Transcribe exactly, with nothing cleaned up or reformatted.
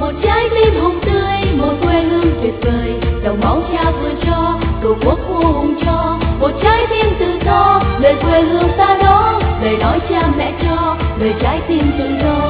một trái tim hồng tươi, một quê hương tuyệt vời, dòng máu cha vừa cho, tổ quốc vua hùng cho, một trái tim tự do, lời quê hương ta đó, lời nói cha mẹ cho, lời trái tim tự do.